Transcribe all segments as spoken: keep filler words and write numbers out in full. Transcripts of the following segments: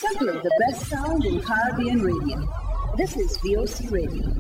Simply the best sound in Caribbean radio. This is V O C Radio.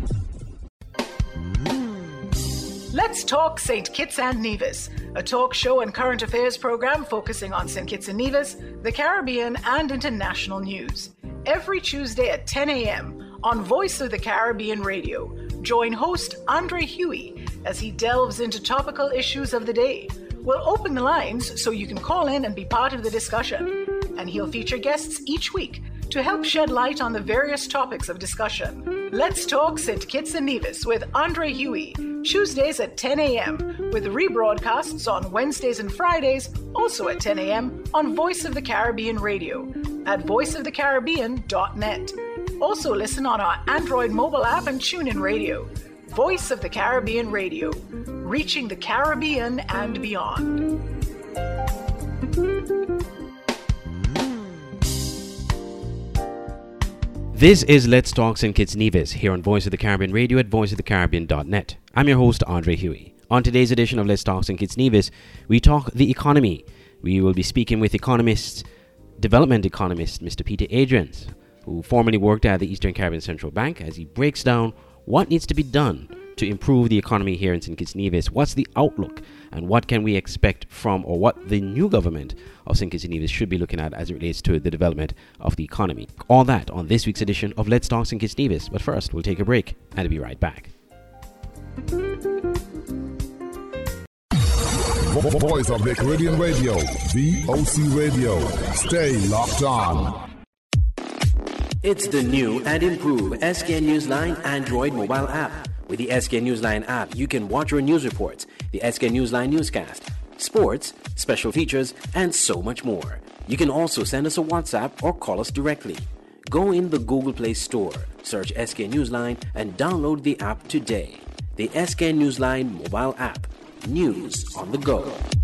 Let's talk Saint Kitts and Nevis, a talk show and current affairs program focusing on Saint Kitts and Nevis, the Caribbean, and international news. Every Tuesday at ten a.m. on Voice of the Caribbean Radio. Join host Andre Huey as he delves into topical issues of the day. We'll open the lines so you can call in and be part of the discussion. And he'll feature guests each week to help shed light on the various topics of discussion. Let's talk Saint Kitts and Nevis with Andre Huey, Tuesdays at ten a.m., with rebroadcasts on Wednesdays and Fridays, also at ten a.m. on Voice of the Caribbean Radio at voice of the caribbean dot net. Also listen on our Android mobile app and TuneIn Radio. Voice of the Caribbean Radio, reaching the Caribbean and beyond. This is Let's Talk Saint Kitts Nevis here on Voice of the Caribbean Radio at voice of the caribbean dot net. I'm your host, Andre Huey. On today's edition of Let's Talk Saint Kitts Nevis, we talk the economy. We will be speaking with economist, development economist, Mister Peter Adrians, who formerly worked at the Eastern Caribbean Central Bank, as he breaks down what needs to be done to improve the economy here in Saint Kitts Nevis. What's the outlook, and what can we expect from, or what the new government of Saint Kitts Nevis should be looking at as it relates to the development of the economy? All that on this week's edition of Let's Talk Saint Kitts Nevis. But first, we'll take a break and we'll be right back. Voice of the Caribbean Radio, V O C Radio. Stay locked on. It's the new and improved S K N Newsline Android mobile app. With the S K N Newsline app, you can watch your news reports, the S K N Newsline newscast, sports, special features, and so much more. You can also send us a WhatsApp or call us directly. Go in the Google Play Store, search S K N Newsline, and download the app today. The S K N Newsline mobile app. News on the go.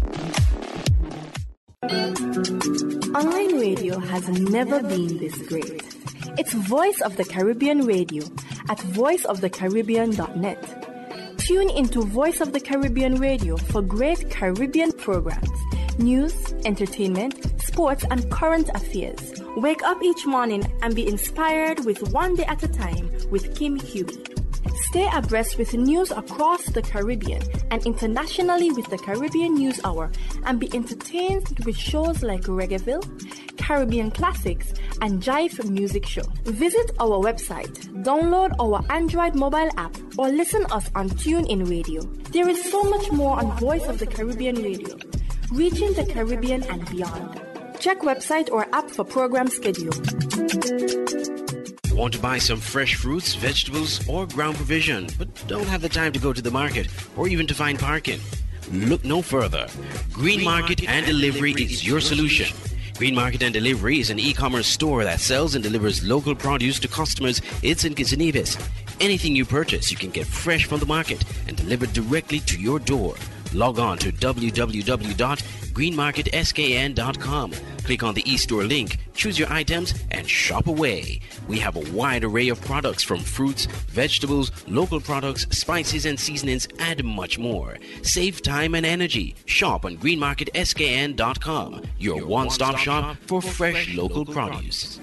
Online radio has never been this great. It's Voice of the Caribbean Radio at voice of the caribbean dot net. Tune into Voice of the Caribbean Radio for great Caribbean programs, news, entertainment, sports, and current affairs. Wake up each morning and be inspired with One Day at a Time with Kim Huey. Stay abreast with news across the Caribbean and internationally with the Caribbean News Hour, and be entertained with shows like Reggaeville, Caribbean Classics, and Jive Music Show. Visit our website, download our Android mobile app, or listen us on TuneIn Radio. There is so much more on Voice of the Caribbean Radio, reaching the Caribbean and beyond. Check website or app for program schedule. Want to buy some fresh fruits, vegetables, or ground provision, but don't have the time to go to the market or even to find parking? Look no further. Green, Green Market, Market and Delivery is your solution. Green Market and Delivery is an e-commerce store that sells and delivers local produce to customers in Saint Kitts and Nevis. Anything you purchase, you can get fresh from the market and delivered directly to your door. Log on to w w w dot green market s k n dot com. Click on the e-store link, choose your items, and shop away. We have a wide array of products from fruits, vegetables, local products, spices and seasonings, and much more. Save time and energy. Shop on green market s k n dot com, your, your one-stop, one-stop shop for fresh, fresh local, local produce.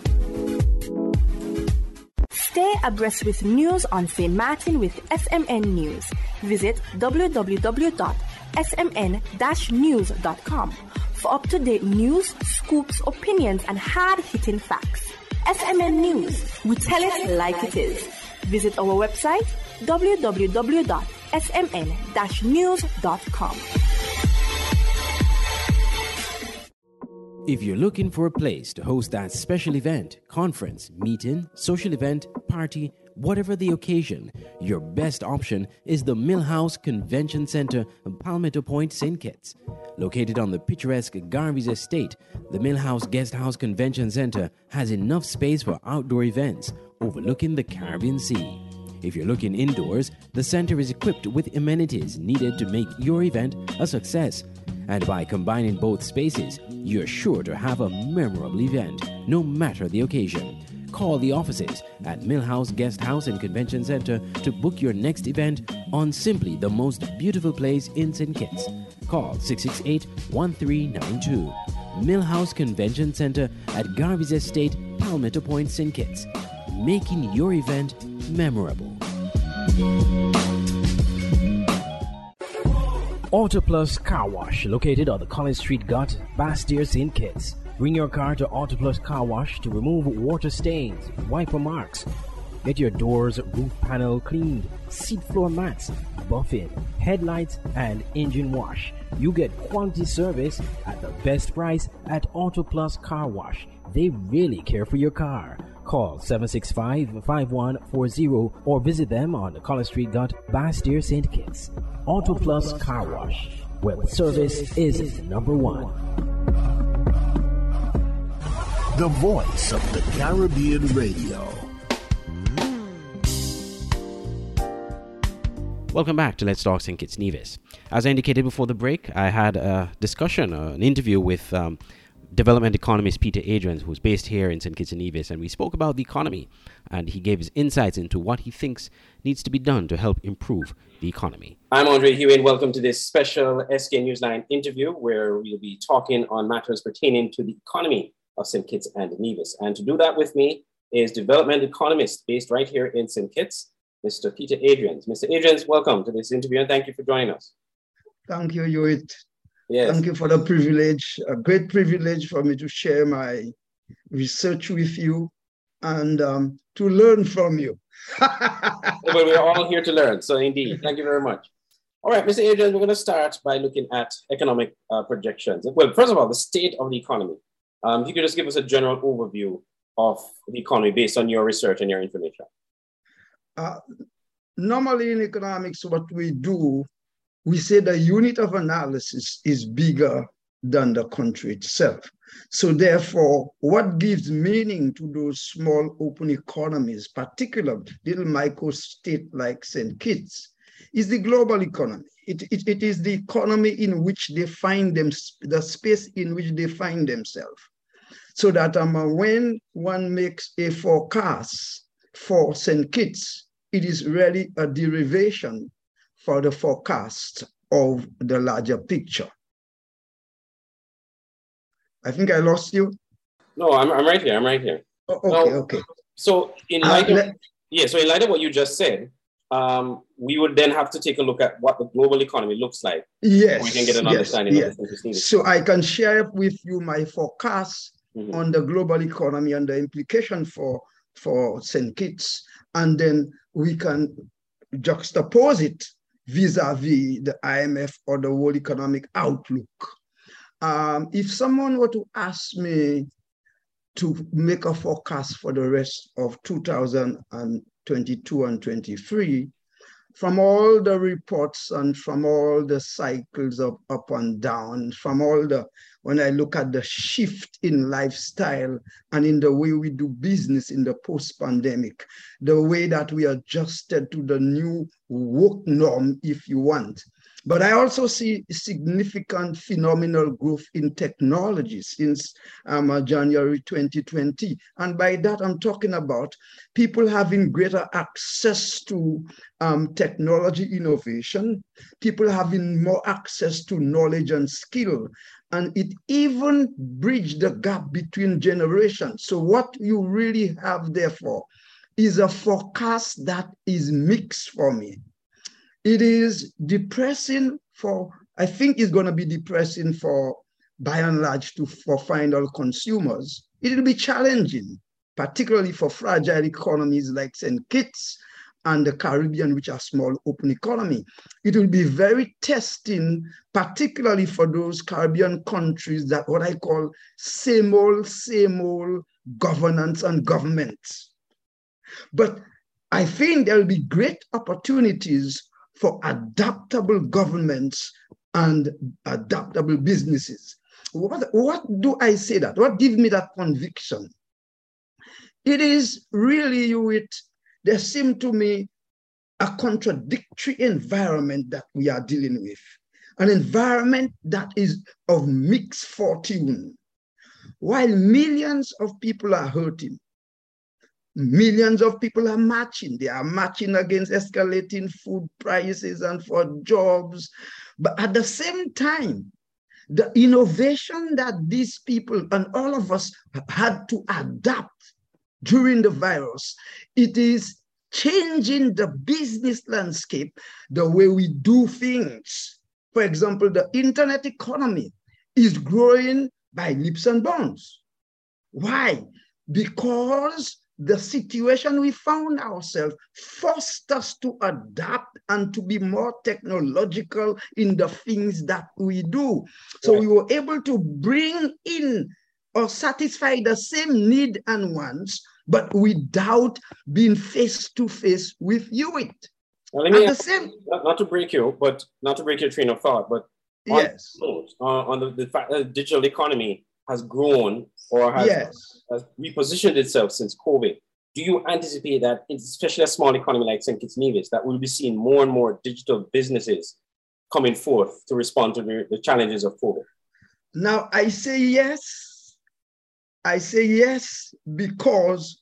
Stay abreast with news on Saint Martin with S M N News. Visit w w w dot s m n dash news dot com for up-to-date news, scoops, opinions, and hard-hitting facts. S M N News, we tell it like it is. Visit our website, w w w dot s m n dash news dot com. If you're looking for a place to host that special event, conference, meeting, social event, party, whatever the occasion, your best option is the Millhouse Convention Center in Palmetto Point, Saint Kitts. Located on the picturesque Garvey's Estate, the Millhouse Guest House Convention Center has enough space for outdoor events overlooking the Caribbean Sea. If you're looking indoors, the center is equipped with amenities needed to make your event a success. And by combining both spaces, you're sure to have a memorable event, no matter the occasion. Call the offices at Millhouse Guest House and Convention Center to book your next event on simply the most beautiful place in Saint Kitts. Call six six eight, one three nine two Millhouse Convention Center at Garvey's Estate, Palmetto Point, Saint Kitts, making your event memorable. Autoplus Car Wash, located on the College Street Gut, Bastyr, Saint Kitts. Bring your car to Autoplus Car Wash to remove water stains, wiper marks. Get your doors, roof panel cleaned, seat floor mats, buffing, headlights, and engine wash. You get quality service at the best price at Autoplus Car Wash. They really care for your car. Call seven six five, five one four zero or visit them on the College Street Gut, Bastyr, Saint Kitts. Autoplus Car Wash, where service is number one. The voice of the Caribbean Radio. Welcome back to Let's Talk Saint Kitts Nevis. As I indicated before the break, I had a discussion, uh, an interview with um, development economist Peter Adrians, who's based here in Saint Kitts and Nevis, and we spoke about the economy, and he gave his insights into what he thinks needs to be done to help improve the economy. I'm Andre Hewitt, and welcome to this special S K Newsline interview where we'll be talking on matters pertaining to the economy of Saint Kitts and Nevis. And to do that with me is development economist based right here in Saint Kitts, Mister Peter Adrians. Mister Adrians, welcome to this interview, and thank you for joining us. Thank you, Hewitt. Yes. Thank you for the privilege, a great privilege for me to share my research with you and um, to learn from you. Well, we're all here to learn, so indeed, thank you very much. All right, Mister Adrians, we're going to start by looking at economic uh, projections. Well, first of all, the state of the economy. Um, if you could just give us a general overview of the economy based on your research and your information. Uh, normally in economics, what we do, we say the unit of analysis is bigger than the country itself. So therefore, what gives meaning to those small open economies, particularly little micro-state like Saint Kitts, is the global economy. It, it, it is the economy in which they find them, the space in which they find themselves. So that um, when one makes a forecast for Saint Kitts, it is really a derivation for the forecast of the larger picture. I think I lost you. No, I'm, I'm right here. I'm right here. Oh, okay, now, okay. So in light uh, of, let, yeah, so in light of what you just said, um, we would then have to take a look at what the global economy looks like. Yes. We can get an yes, understanding yes. of this. So I can share with you my forecast mm-hmm. on the global economy and the implication for, for Saint Kitts, and then we can juxtapose it vis-a-vis the I M F or the World Economic Outlook. Um, if someone were to ask me to make a forecast for the rest of two thousand twenty-two and twenty-three, from all the reports and from all the cycles of up and down, from all the, when I look at the shift in lifestyle and in the way we do business in the post-pandemic, the way that we adjusted to the new work norm, if you want. But I also see significant phenomenal growth in technology since um, uh, January twenty twenty. And by that, I'm talking about people having greater access to um, technology innovation, people having more access to knowledge and skill. And it even bridged the gap between generations. So what you really have, therefore, is a forecast that is mixed for me. It is depressing for, I think it's going to be depressing for, by and large, to, for final consumers. It will be challenging, particularly for fragile economies like Saint Kitts and the Caribbean, which are small open economy. It will be very testing, particularly for those Caribbean countries that what I call same old, same old governance and governments. But I think there will be great opportunities for adaptable governments and adaptable businesses. What, what do I say that? What gives me that conviction? It is really with, there seems to me a contradictory environment that we are dealing with, an environment that is of mixed fortune. While millions of people are hurting, millions of people are marching. They are marching against escalating food prices and for jobs. But at the same time, the innovation that these people and all of us had to adapt during the virus, it is changing the business landscape, the way we do things. For example, the internet economy is growing by leaps and bounds. Why? Because the situation we found ourselves forced us to adapt and to be more technological in the things that we do. So right. we were able to bring in or satisfy the same need and wants, but without being face to face with you. It. Well, let me At ask, the same, not, not to break you, but not to break your train of thought, but on, yes, uh, on the, the fact that the digital economy has grown or has, yes. has repositioned itself since COVID. Do you anticipate that, especially a small economy like Saint Kitts Nevis, that we'll be seeing more and more digital businesses coming forth to respond to the, the challenges of COVID? Now, I say yes. I say yes because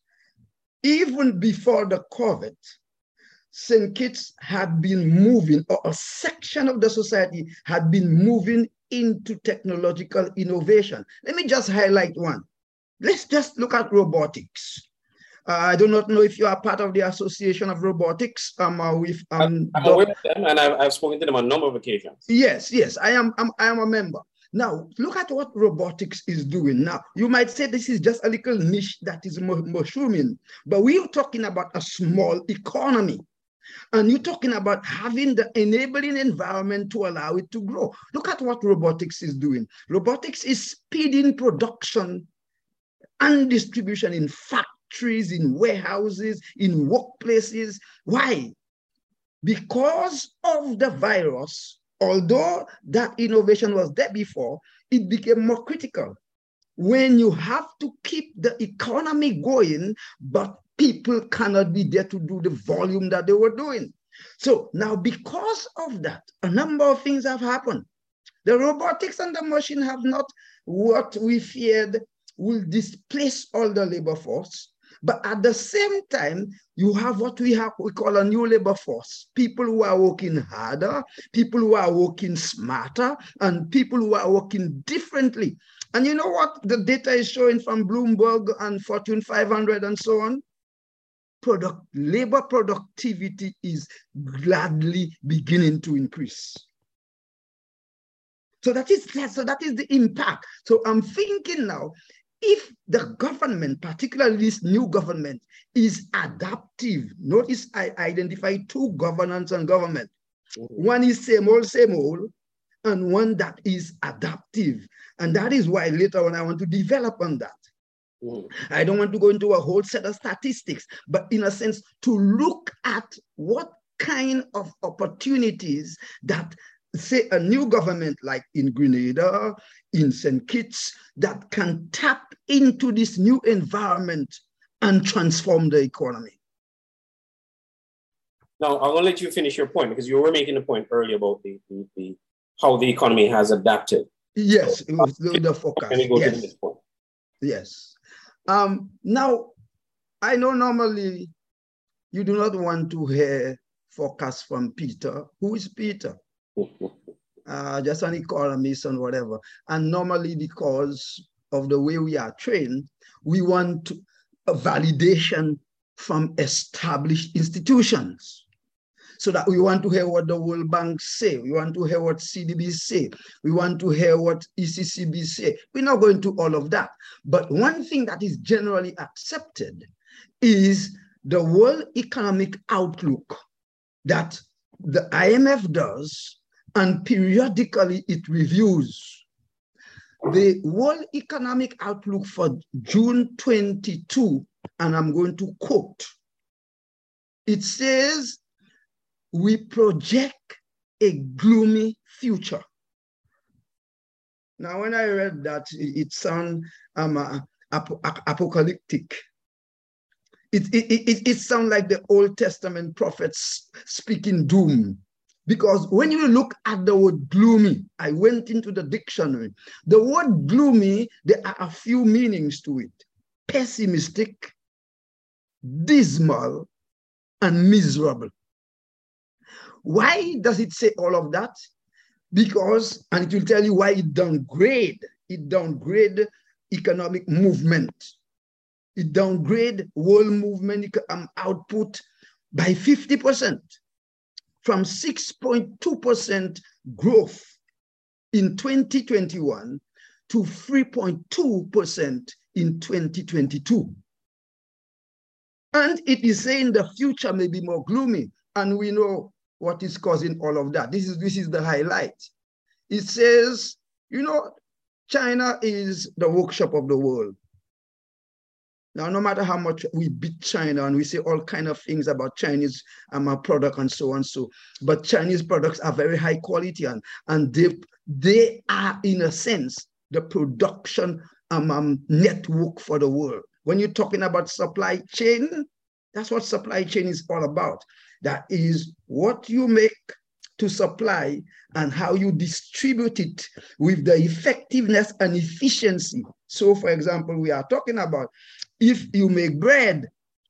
even before the COVID, Saint Kitts had been moving, or a section of the society had been moving into technological innovation. Let me just highlight one. Let's just look at robotics. Uh, I do not know if you are part of the Association of Robotics. Um, uh, with, um, I'm aware of them, and I've, I've spoken to them on a number of occasions. Yes, yes, I am, I'm, I am a member. Now, look at what robotics is doing. Now, you might say this is just a little niche that is mushrooming, but we are talking about a small economy. And you're talking about having the enabling environment to allow it to grow. Look at what robotics is doing. Robotics is speeding production and distribution in factories, in warehouses, in workplaces. Why? Because of the virus, although that innovation was there before, it became more critical. When you have to keep the economy going, but people cannot be there to do the volume that they were doing. So now, because of that, a number of things have happened. The robotics and the machine have not what we feared will displace all the labor force. But at the same time, you have what we have we call a new labor force. People who are working harder, people who are working smarter, and people who are working differently. And you know what the data is showing from Bloomberg and Fortune five hundred and so on? Product, labor productivity is gladly beginning to increase. So that is so that is the impact. So I'm thinking now, if the government, particularly this new government, is adaptive, notice I identify two governance and government. One is same old, same old, and one that is adaptive. And that is why later on I want to develop on that. Mm. I don't want to go into a whole set of statistics, but in a sense, to look at what kind of opportunities that, say, a new government like in Grenada, in Saint Kitts, that can tap into this new environment and transform the economy. Now, I'll let you finish your point, because you were making a point earlier about the, the, the how the economy has adapted. Yes, so, it was the, the forecast. Let me go yes. to the next point. Yes. Um, now, I know normally you do not want to hear forecasts from Peter. Who is Peter? uh, just an economist and whatever. And normally, because of the way we are trained, we want to, a validation from established institutions. So that we want to hear what the World Bank say. We want to hear what C D B say. We want to hear what E C C B say. We're not going to all of that. But one thing that is generally accepted is the World Economic Outlook that the I M F does, and periodically it reviews. The World Economic Outlook for June twenty-two, and I'm going to quote, it says, we project a gloomy future. Now, when I read that, it sounds um, uh, ap ap apocalyptic. It, it, it, it sounds like the Old Testament prophets speaking doom. Because when you look at the word gloomy, I went into the dictionary. The word gloomy, there are a few meanings to it. Pessimistic, dismal, and miserable. Why does it say all of that? because, and it will tell you why it downgrade. It downgrade economic movement. It downgrade world movement um, output by fifty percent, from six point two percent growth in twenty twenty-one to three point two percent in twenty twenty-two. And it is saying the future may be more gloomy, and we know what is causing all of that. This is, this is the highlight. It says, you know, China is the workshop of the world. Now, no matter how much we beat China and we say all kinds of things about Chinese um, product and so on, so, but Chinese products are very high quality, and, and they, they are, in a sense, the production um, um, network for the world. When you're talking about supply chain, that's what supply chain is all about. That is what you make to supply and how you distribute it with the effectiveness and efficiency. So, for example, we are talking about if you make bread,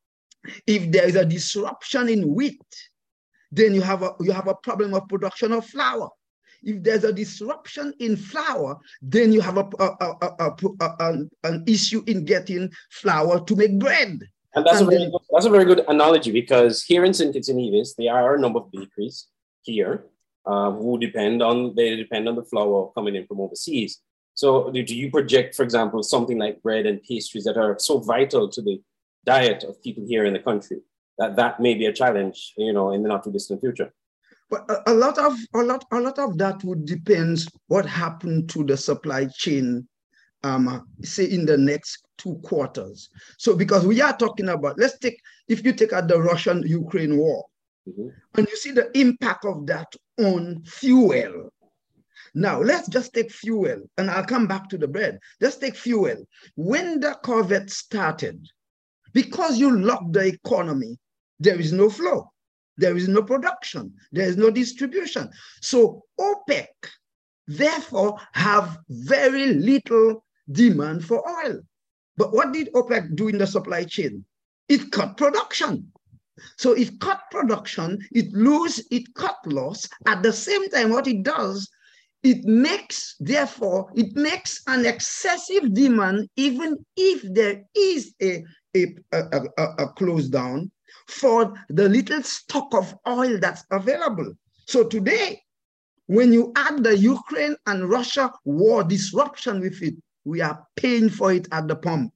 if there is a disruption in wheat, then you have a, you have a problem of production of flour. If there's a disruption in flour, then you have a, a, a, a, a, a, an issue in getting flour to make bread. And that's, and a very then, good, that's a very good analogy, because here in Saint Kitts and Nevis, there are a number of bakeries here uh, who depend on, they depend on the flour coming in from overseas. So do you project, for example, something like bread and pastries that are so vital to the diet of people here in the country, that that may be a challenge, you know, in the not too distant future? But a, a lot of a lot a lot of that would depend what happened to the supply chain, um, say in the next two quarters. So because we are talking about, let's take, if you take out the Russian-Ukraine war, mm-hmm. and you see the impact of that on fuel. Now, let's just take fuel, and I'll come back to the bread. Let's take fuel. When the Corvette started, because you locked the economy, there is no flow. There is no production. There is no distribution. So OPEC, therefore, have very little demand for oil. But what did OPEC do in the supply chain? It cut production. So it cut production, it lose, it cut loss. At the same time, what it does, it makes, therefore, it makes an excessive demand, even if there is a, a, a, a, a close down, for the little stock of oil that's available. So today, when you add the Ukraine and Russia war disruption with it, we are paying for it at the pump.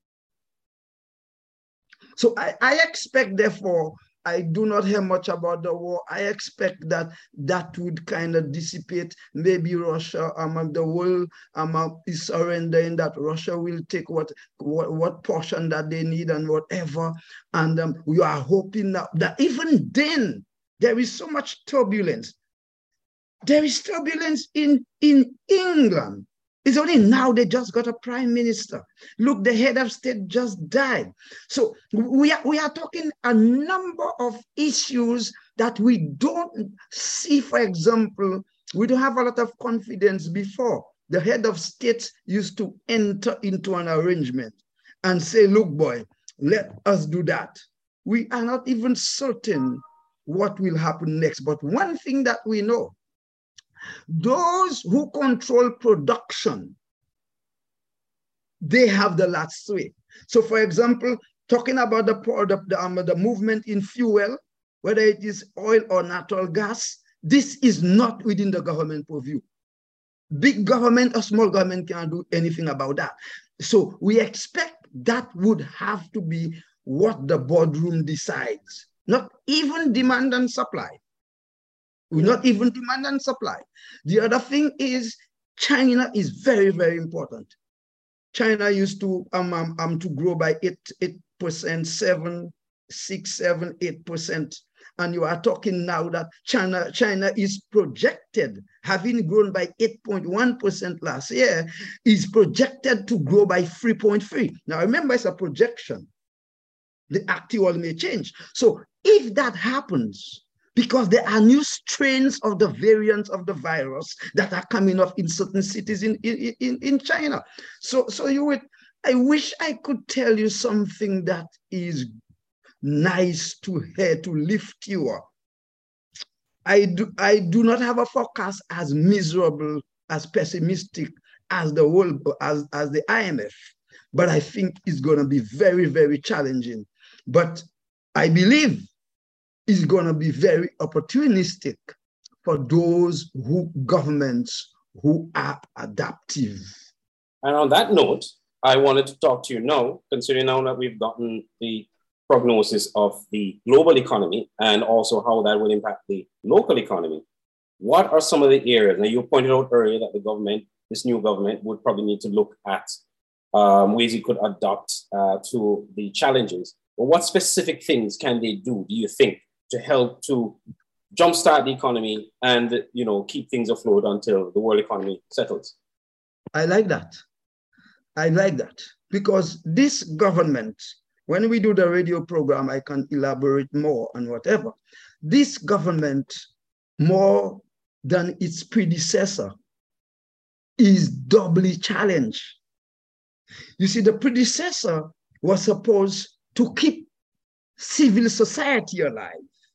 So I, I expect, therefore, I do not hear much about the war. I expect that that would kind of dissipate. Maybe Russia, um, the world um, is surrendering, that Russia will take what, what, what portion that they need and whatever. And um, we are hoping that, that even then, there is so much turbulence. There is turbulence in, in England. It's only now they just got a prime minister. Look, the head of state just died. So we are, we are talking a number of issues that we don't see. For example, we don't have a lot of confidence before. The head of state used to enter into an arrangement and say, look, boy, let us do that. We are not even certain what will happen next. But one thing that we know, those who control production, they have the last say. So, for example, talking about the, the, the, um, the movement in fuel, whether it is oil or natural gas, this is not within the government purview. Big government or small government can't do anything about that. So we expect that would have to be what the boardroom decides, not even demand and supply. Not even demand and supply. The other thing is China is very, very important. China used to um, um, um to grow by eight, eight percent, seven, six, seven, eight percent. And you are talking now that China, China is projected, having grown by eight point one percent last year, is projected to grow by three point three. Now remember, it's a projection. The actual may change. So if that happens, because there are new strains of the variants of the virus that are coming up in certain cities in, in, in, in China. So, so you would, I wish I could tell you something that is nice to hear, to lift you up. I do, I do not have a forecast as miserable, as pessimistic as the world, as, as the I M F, but I think it's going to be very, very challenging. But I believe it's going to be very opportunistic for those who governments who are adaptive. And on that note, I wanted to talk to you now, considering now that we've gotten the prognosis of the global economy and also how that will impact the local economy. What are some of the areas? Now, you pointed out earlier that the government, this new government, would probably need to look at um, ways it could adapt uh, to the challenges. But what specific things can they do, do you think, to help to jumpstart the economy and, you know, keep things afloat until the world economy settles? I like that. I like that because this government, when we do the radio program, I can elaborate more on whatever. This government, more than its predecessor, is doubly challenged. You see, the predecessor was supposed to keep civil society alive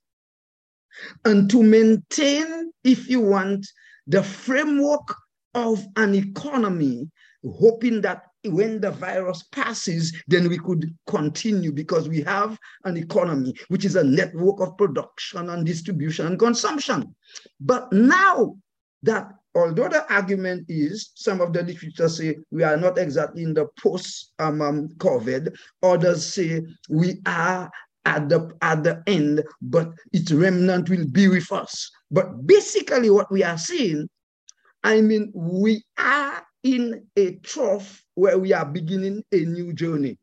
and to maintain, if you want, the framework of an economy, hoping that when the virus passes, then we could continue because we have an economy, which is a network of production and distribution and consumption. But now that, although the argument is, some of the literature say we are not exactly in the post-COVID, um, others say we are at the, at the end, but its remnant will be with us. But basically what we are seeing, I mean, we are in a trough where we are beginning a new journey.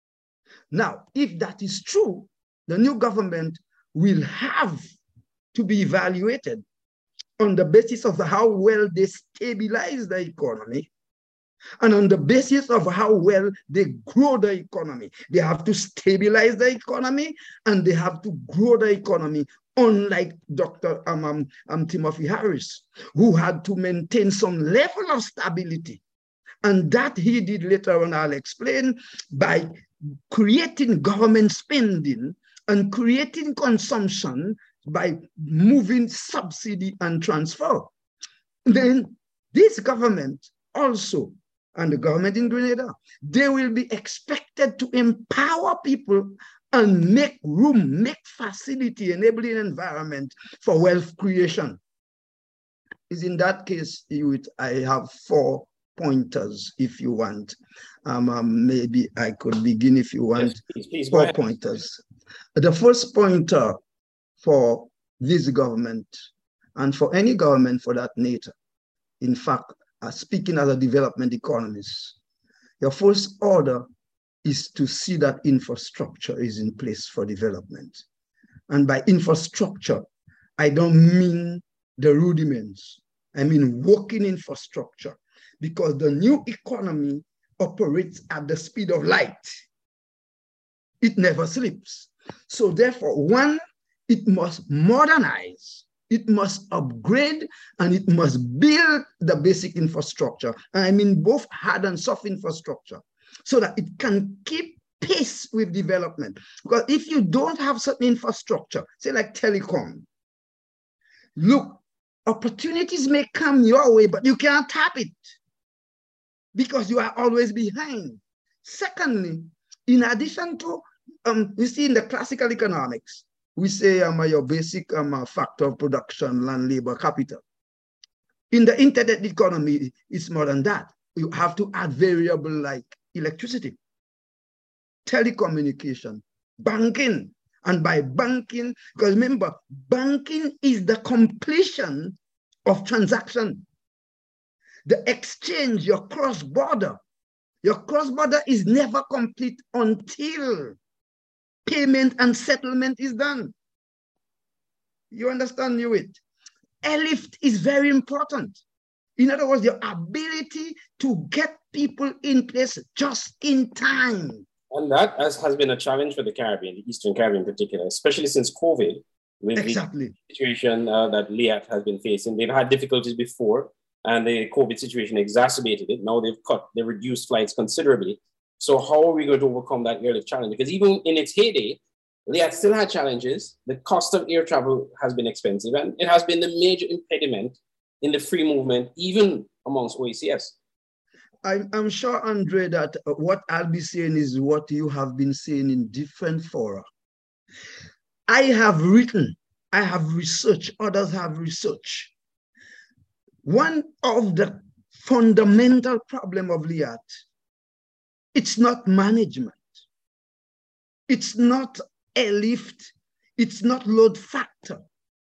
Now, if that is true, the new government will have to be evaluated on the basis of how well they stabilize the economy and on the basis of how well they grow the economy. They have to stabilize the economy and they have to grow the economy, unlike Doctor Um, um, um, Timothy Harris, who had to maintain some level of stability. And that he did later on, I'll explain, by creating government spending and creating consumption by moving subsidy and transfer. Then this government also, and the government in Grenada, they will be expected to empower people and make room, make facility, enabling environment for wealth creation. Is in that case, Hewitt, I have four pointers if you want. Um, um, maybe I could begin if you want. Yes, please, please, four pointers. The first pointer for this government and for any government for that nature, in fact, uh, speaking as a development economist, your first order is to see that infrastructure is in place for development. And by infrastructure, I don't mean the rudiments. I mean working infrastructure, because the new economy operates at the speed of light. It never sleeps. So therefore, one, it must modernize, it must upgrade, and it must build the basic infrastructure. I mean both hard and soft infrastructure, so that it can keep pace with development. Because if you don't have certain infrastructure, say like telecom, look, opportunities may come your way, but you can't tap it because you are always behind. Secondly, in addition to, um, we see in the classical economics, we say um, your basic um, factor of production, land, labor, capital. In the internet economy, it's more than that. You have to add variable like electricity, telecommunication, banking. And by banking, because remember, banking is the completion of transaction. The exchange, your cross-border, your cross-border is never complete until payment and settlement is done. You understand, Hewitt? Airlift is very important. In other words, your ability to get people in place just in time. And that has, has been a challenge for the Caribbean, the Eastern Caribbean in particular, especially since COVID, with exactly. the situation uh, that L E A C has been facing. They've had difficulties before, and the COVID situation exacerbated it. Now they've cut, they've reduced flights considerably. So how are we going to overcome that airlift challenge? Because even in its heyday, Liat still had challenges. The cost of air travel has been expensive, and it has been the major impediment in the free movement, even amongst O E C S. I'm, I'm sure, Andre, that what I'll be saying is what you have been saying in different fora. I have written, I have researched, others have researched. One of the fundamental problem of Liat, it's not management. It's not airlift. It's not load factor.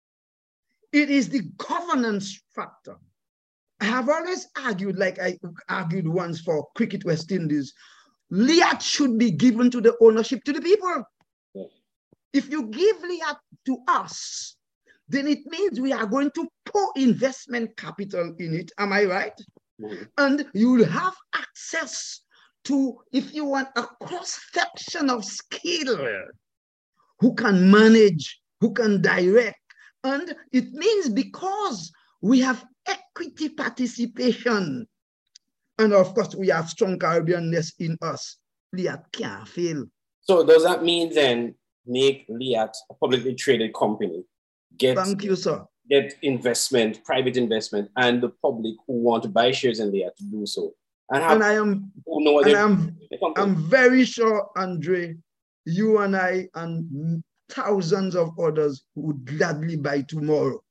It is the governance factor. I have always argued, like I argued once for Cricket West Indies, Liat should be given to the ownership to the people. Yeah. If you give Liat to us, then it means we are going to pour investment capital in it. Am I right? Mm-hmm. And you will have access to, if you want, a cross-section of skill who can manage, who can direct. And it means because we have equity participation, and of course we have strong Caribbeanness in us, Liat can't fail. So does that mean then make Liat a publicly traded company? Get, Thank you, sir. Get investment, private investment, and the public who want to buy shares in Liat to do so. And, have and I am, who know and I'm, I'm very sure, Andre, you and I and thousands of others would gladly buy tomorrow.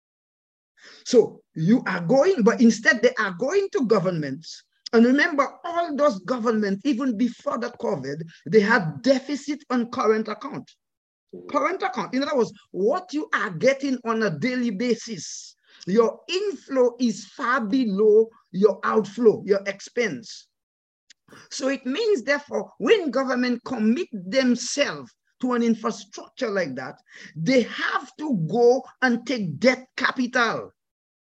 So you are going, but instead they are going to governments. And remember, all those governments, even before the COVID, they had deficit on current account. Current account, in other words, what you are getting on a daily basis, your inflow is far below your outflow, your expense. So it means, therefore, when government commit themselves to an infrastructure like that, they have to go and take debt capital.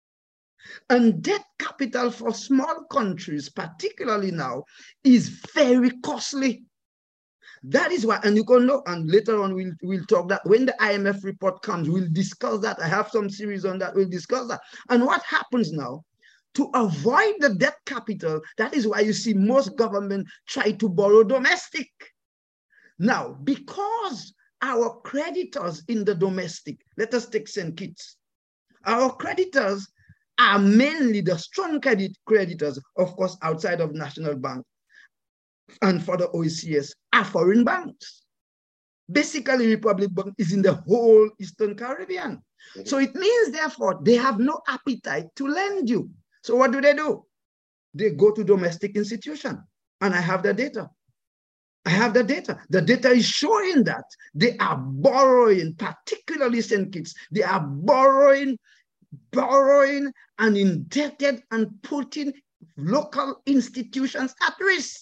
And debt capital for small countries, particularly now, is very costly. That is why, and you can look, and later on we'll, we'll talk that when the I M F report comes, we'll discuss that. I have some series on that, we'll discuss that. And what happens now, to avoid the debt capital, that is why you see most government try to borrow domestic. Now, because our creditors in the domestic, let us take Saint Kitts, our creditors are mainly the strong credit creditors, of course, outside of National Bank, and for the O E C S are foreign banks. Basically, Republic Bank is in the whole Eastern Caribbean. Mm-hmm. So it means, therefore, they have no appetite to lend you. So what do they do? They go to domestic institutions. And I have the data. I have the data. The data is showing that they are borrowing, particularly Saint Kitts, they are borrowing, borrowing and indebted and putting local institutions at risk.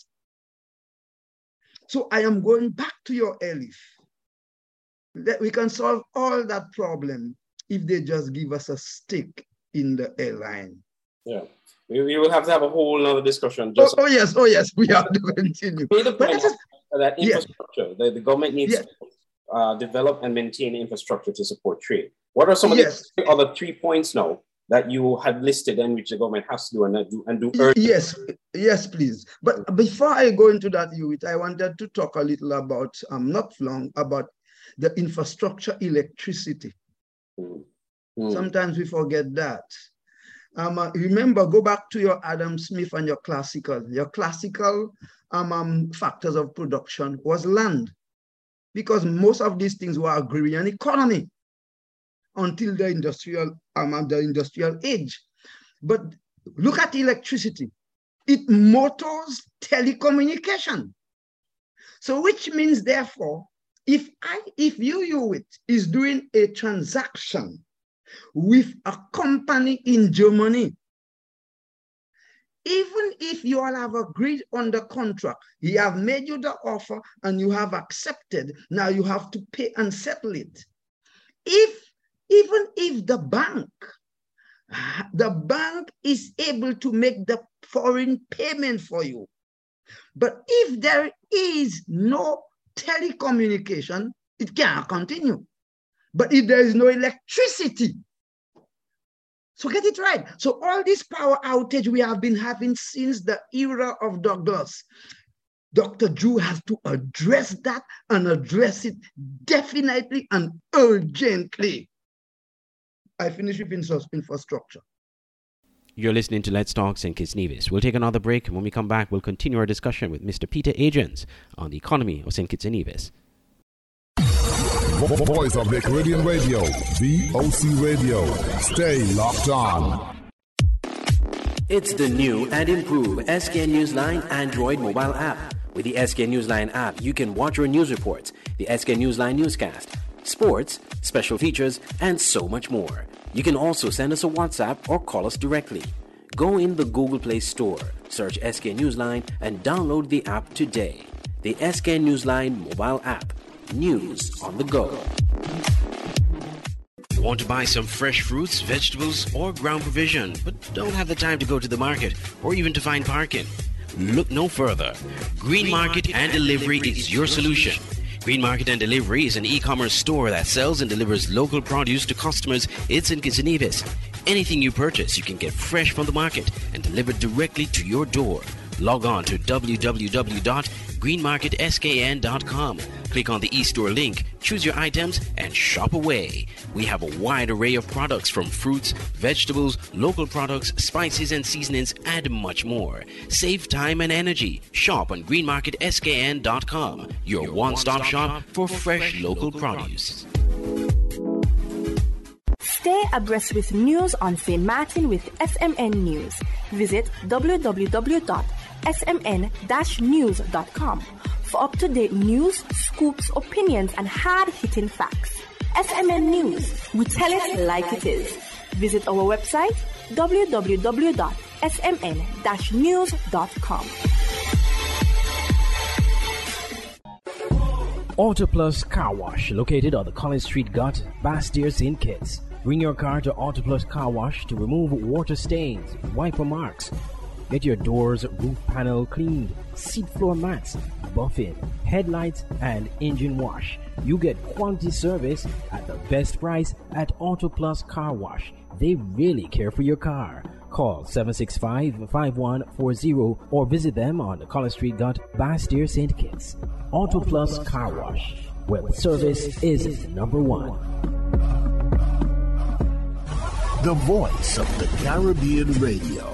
So I am going back to your airlift. That we can solve all that problem if they just give us a stake in the airline. Yeah, we, we will have to have a whole other discussion. Just oh, oh yes, oh yes, we have to continue. The point is, that infrastructure, yeah. the, the government needs yeah. to uh, develop and maintain infrastructure to support trade. What are some of yes. the other three points now that you had listed and which the government has to do and do and do urgently? Yes, yes, please. But before I go into that, Hewitt, I wanted to talk a little about, um, not long, about the infrastructure electricity. Mm. Mm. Sometimes we forget that. Um, uh, remember, go back to your Adam Smith and your classical. Your classical um, um, factors of production was land, because most of these things were agrarian economy until the industrial, um, the industrial age. But look at electricity. It motors telecommunication. So which means, therefore, if I, if you, Hewitt, is doing a transaction with a company in Germany, even if you all have agreed on the contract, he have made you the offer and you have accepted, now you have to pay and settle it. If Even if the bank, the bank is able to make the foreign payment for you, but if there is no telecommunication, it can't continue. But if there is no electricity, so get it right. So all this power outage we have been having since the era of Douglas, Doctor Drew has to address that and address it definitely and urgently. I finish with infrastructure. You're listening to Let's Talk Saint Kitts Nevis. We'll take another break, and when we come back, we'll continue our discussion with Mister Peter Adrians on the economy of Saint Kitts and Nevis. Voice of the Caribbean Radio, V O C Radio. Stay locked on. It's the new and improved S K N Newsline Android mobile app. With the S K N Newsline app, you can watch our news reports, the S K N Newsline newscast, sports, special features, and so much more. You can also send us a WhatsApp or call us directly. Go in the Google Play Store, search S K N Newsline, and download the app today. The S K N Newsline mobile app. News on the go. Want to buy some fresh fruits, vegetables, or ground provision, but don't have the time to go to the market or even to find parking? Look no further. Green Market and Delivery is your solution. Green Market and Delivery is an e-commerce store that sells and delivers local produce to customers in Saint Kitts and Nevis. Anything you purchase, you can get fresh from the market and delivered directly to your door. Log on to w w w dot green market s k n dot com. Click on the e-store link, choose your items, and shop away. We have a wide array of products from fruits, vegetables, local products, spices and seasonings, and much more. Save time and energy. Shop on green market s k n dot com, your one-stop shop for fresh local produce. Stay abreast with news on Saint Martin with S M N News. Visit w w w dot s m n dash news dot com for up-to-date news, scoops, opinions, and hard-hitting facts. S M N News, we tell it like it is. Visit our website w w w dot s m n dash news dot com. Auto Plus Car Wash, located on the Collins Street Gut, Bastyr, Saint Kitts. Bring your car to Auto Plus Car Wash to remove water stains, wiper marks. Get your doors, roof panel cleaned, seat floor mats, buffing, headlights, and engine wash. You get quality service at the best price at Auto Plus Car Wash. They really care for your car. Call seven six five, five one four zero or visit them on the Collins Street Gut, Bastyr, Saint Kitts. Auto Plus Car Wash, where service is number one. The voice of the Caribbean Radio.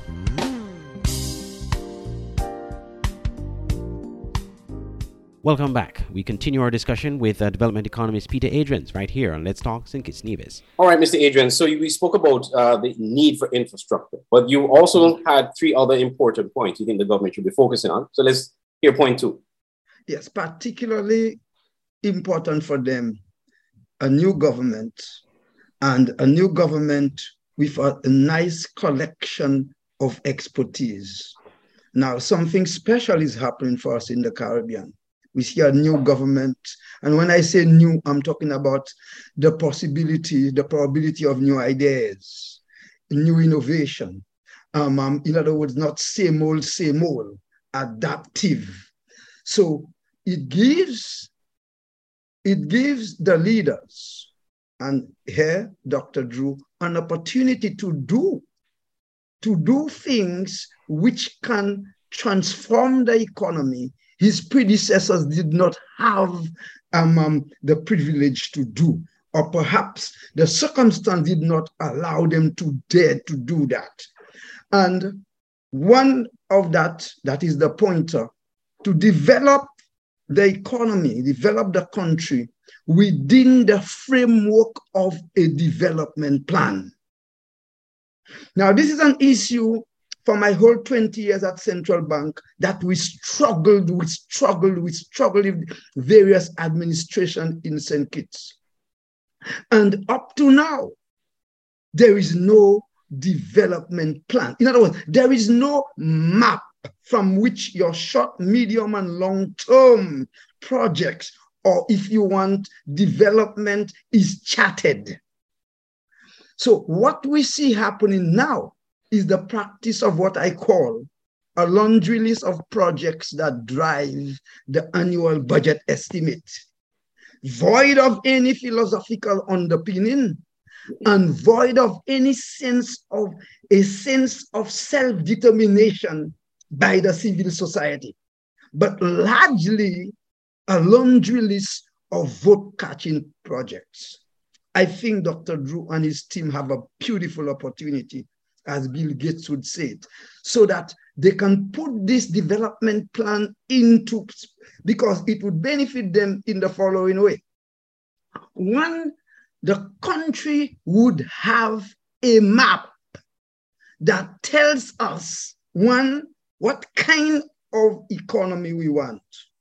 Welcome back. We continue our discussion with uh, development economist Peter Adrians right here on Let's Talk Saint Kitts Nevis. All right, Mister Adrians. So we spoke about uh, the need for infrastructure, but you also had three other important points you think the government should be focusing on. So let's hear point two. Yes, particularly important for them, a new government and a new government with a, a nice collection of expertise. Now, something special is happening for us in the Caribbean. We see a new government. And when I say new, I'm talking about the possibility, the probability of new ideas, new innovation. Um, um, in other words, not same old, same old, adaptive. So it gives, it gives the leaders, and here, Doctor Drew, an opportunity to do, to do things which can transform the economy his predecessors did not have um, um, the privilege to do, or perhaps the circumstance did not allow them to dare to do that. And one of that, that is the pointer, to develop the economy, develop the country within the framework of a development plan. Now, this is an issue for my whole twenty years at Central Bank that we struggled, we struggled, we struggled with various administrations in Saint Kitts. And up to now, there is no development plan. In other words, there is no map from which your short, medium, and long-term projects, or if you want, development is charted. So what we see happening now is the practice of what I call a laundry list of projects that drive the annual budget estimate, void of any philosophical underpinning and void of any sense of a sense of self-determination by the civil society. but largely a laundry list of vote-catching projects. I think Doctor Drew and his team have a beautiful opportunity, as Bill Gates would say it, so that they can put this development plan into, because it would benefit them in the following way. One, the country would have a map that tells us, one, what kind of economy we want.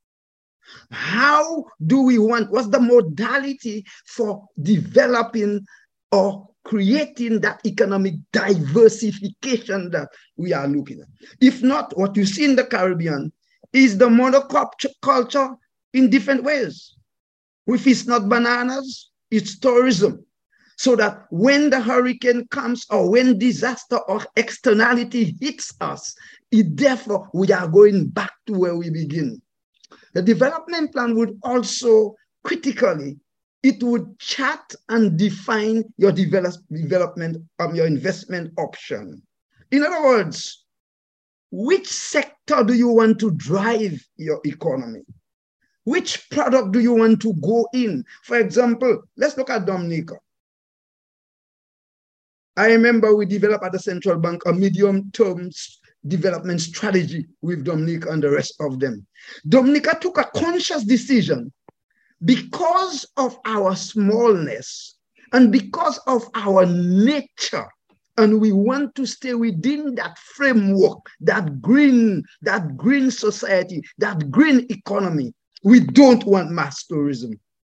How do we want, what's the modality for developing or creating that economic diversification that we are looking at? If not, what you see in the Caribbean is the monoculture in different ways. If it's not bananas, it's tourism. So that when the hurricane comes or when disaster or externality hits us, it, therefore we are going back to where we begin. The development plan would also critically, it would chart and define your develop, development, um, your investment option. In other words, which sector do you want to drive your economy? Which product do you want to go in? For example, let's look at Dominica. I remember we developed at the central bank a medium-term development strategy with Dominica and the rest of them. Dominica took a conscious decision because of our smallness and because of our nature. And we want to stay within that framework, that green, that green society, that green economy. We don't want mass tourism.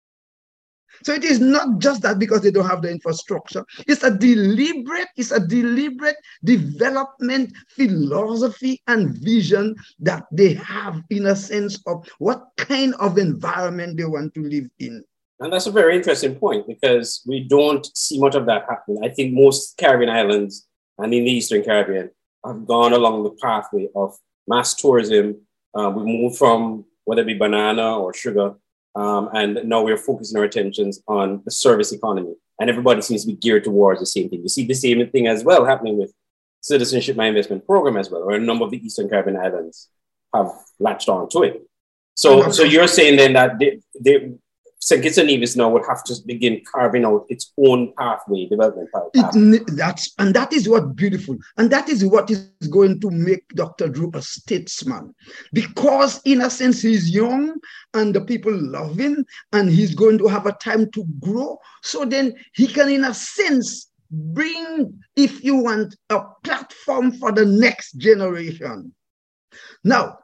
So it is not just that because they don't have the infrastructure. It's a deliberate, it's a deliberate development philosophy and vision that they have in a sense of what kind of environment they want to live in. And that's a very interesting point because we don't see much of that happening. I think most Caribbean islands and in the Eastern Caribbean have gone along the pathway of mass tourism. Uh, we moved from whether it be banana or sugar, Um, and now we're focusing our attentions on the service economy. And everybody seems to be geared towards the same thing. You see the same thing as well happening with Citizenship My Investment Program as well, where a number of the Eastern Caribbean islands have latched on to it. So, so you're saying then that they, they, Saint Kitts and Nevis now would have to begin carving out its own pathway, development pathway. It, that's, and that is what's beautiful. And that is what is going to make Doctor Drew a statesman. Because in a sense, he's young and the people love him and he's going to have a time to grow. So then he can, in a sense, bring, if you want, a platform for the next generation. Now,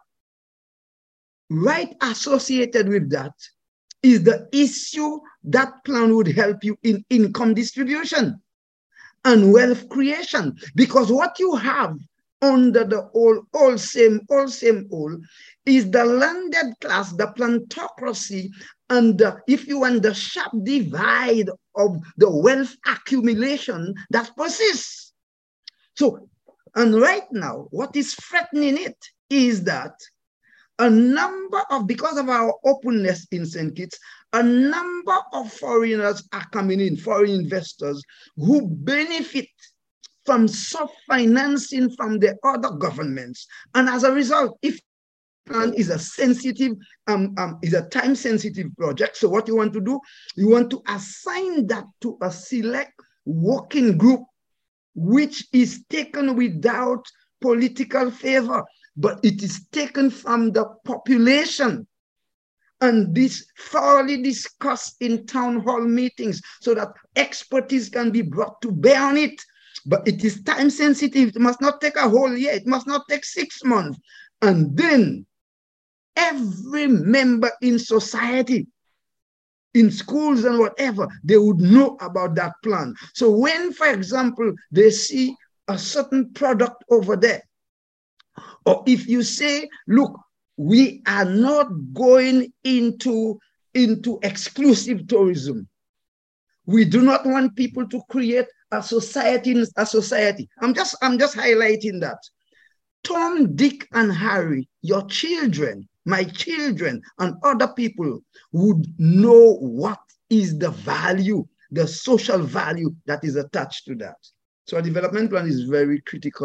right associated with that is the issue that plan would help you in income distribution and wealth creation. Because what you have under the old, all same, all same old, is the landed class, the plantocracy, and the, if you want, the sharp divide of the wealth accumulation that persists. So, and right now, what is threatening it is that a number of, because of our openness in Saint Kitts, a number of foreigners are coming in, foreign investors who benefit from soft financing from the other governments. And as a result, if plan is a sensitive, um, um, is a time-sensitive project, so what you want to do, you want to assign that to a select working group, which is taken without political favor, but it is taken from the population. And this thoroughly discussed in town hall meetings so that expertise can be brought to bear on it. But it is time sensitive. It must not take a whole year. It must not take six months. And then every member in society, in schools and whatever, they would know about that plan. So when, for example, they see a certain product over there, or if you say, look, we are not going into, into exclusive tourism. We do not want people to create a society in a society. I'm just, I'm just highlighting that. Tom, Dick, and Harry, your children, my children, and other people would know what is the value, the social value that is attached to that. So a development plan is very critical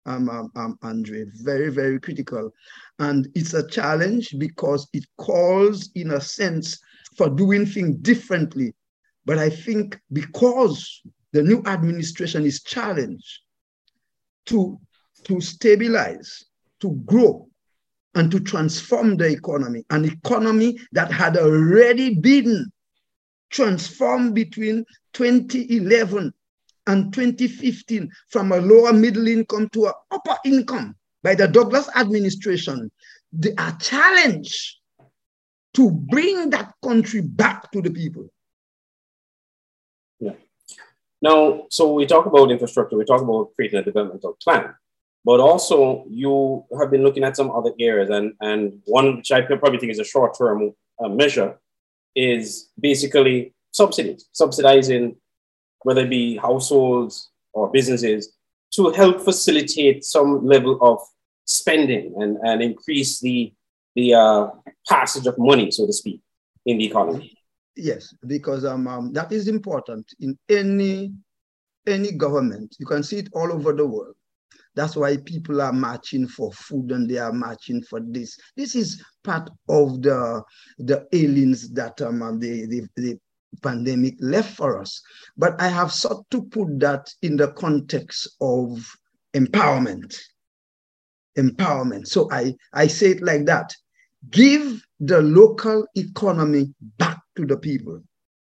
um, um, um, Andre, very, very critical. And it's a challenge because it calls, in a sense, for doing things differently. But I think because the new administration is challenged to, to stabilize, to grow, and to transform the economy, an economy that had already been transformed between twenty eleven and twenty fifteen from a lower middle income to an upper income by the Douglas administration. They are challenged to bring that country back to the people. Yeah. Now, so we talk about infrastructure, we talk about creating a developmental plan, but also you have been looking at some other areas, and, and one which I probably think is a short-term uh, measure is basically subsidies, subsidizing whether it be households or businesses to help facilitate some level of spending and, and increase the, the uh, passage of money, so to speak, in the economy. Yes, because um, um, that is important in any, any government. You can see it all over the world. That's why people are marching for food and they are marching for this. This is part of the, the aliens that um, the, the, the pandemic left for us. But I have sought to put that in the context of empowerment. Empowerment. So I, I say it like that. Give the local economy back to the people.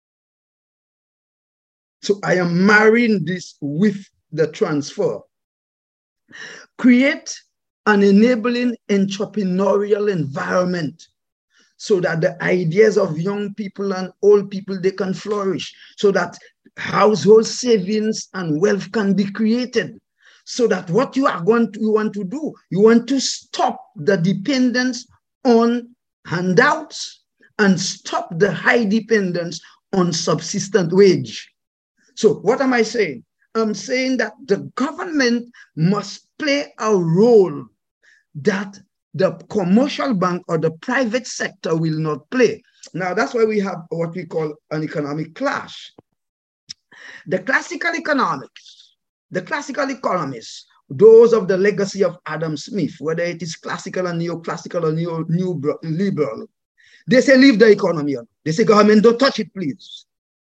So I am marrying this with the transfer. Create an enabling entrepreneurial environment so that the ideas of young people and old people, they can flourish, so that household savings and wealth can be created, so that what you are going to, you want to do, you want to stop the dependence on handouts and stop the high dependence on subsistent wage. So what am I saying? I'm saying that the government must play a role that the commercial bank or the private sector will not play. Now, that's why we have what we call an economic clash. The classical economics, the classical economists, those of the legacy of Adam Smith, whether it is classical or neoclassical or neo, new liberal, they say leave the economy on. They say, government, don't touch it, please.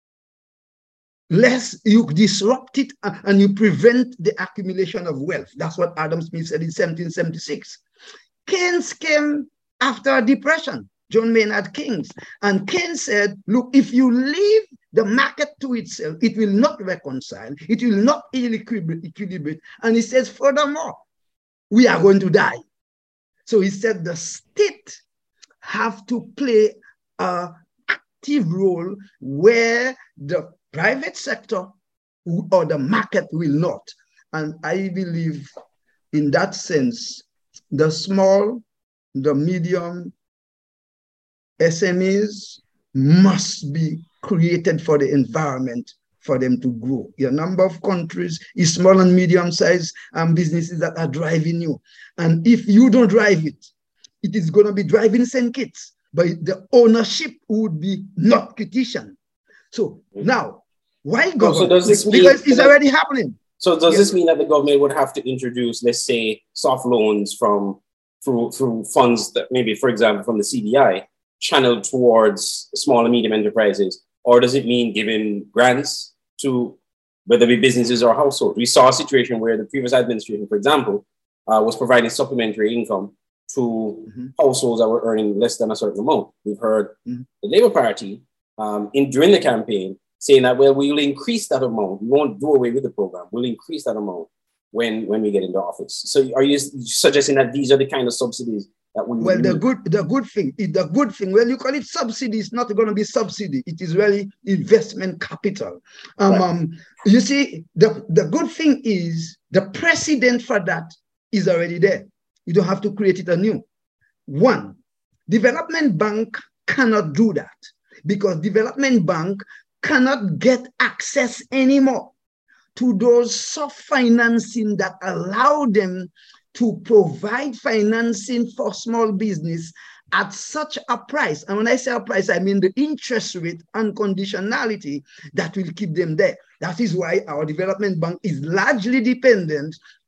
Lest you disrupt it and you prevent the accumulation of wealth. That's what Adam Smith said in seventeen seventy-six. Keynes came after a depression, John Maynard Keynes. And Keynes said, look, if you leave the market to itself, it will not reconcile, it will not equilibrate. And he says, furthermore, we are going to die. So he said the state have to play an active role where the private sector or the market will not. And I believe in that sense, the small, the medium S M Es must be created for the environment for them to grow. A number of countries is small and medium sized um, businesses that are driving you. And if you don't drive it, it is going to be driving Saint Kitts, but the ownership would be not Kittitian. So now, why government? So does this mean because it's that, already happening. So does yes. this mean that the government would have to introduce, let's say, soft loans from through through funds that maybe, for example, from the C D I, channeled towards small and medium enterprises? Or does it mean giving grants to whether it be businesses or households? We saw a situation where the previous administration, for example, uh, was providing supplementary income to mm-hmm. households that were earning less than a certain amount. We've heard mm-hmm. the Labour Party um, in during the campaign saying that, well, we will increase that amount. We won't do away with the program. We'll increase that amount when, when we get into office. So are you suggesting that these are the kind of subsidies that we Well, need? the good, the good thing, the good thing, well, you call it subsidy, it's not going to be subsidy. It is really investment capital. Um, right. um, you see, the, the good thing is the precedent for that is already there. You don't have to create it anew. One, Development Bank cannot do that because Development Bank cannot get access anymore to those soft financing that allow them to provide financing for small business at such a price. And when I say a price, I mean the interest rate and conditionality that will keep them there. That is why our development bank is largely dependent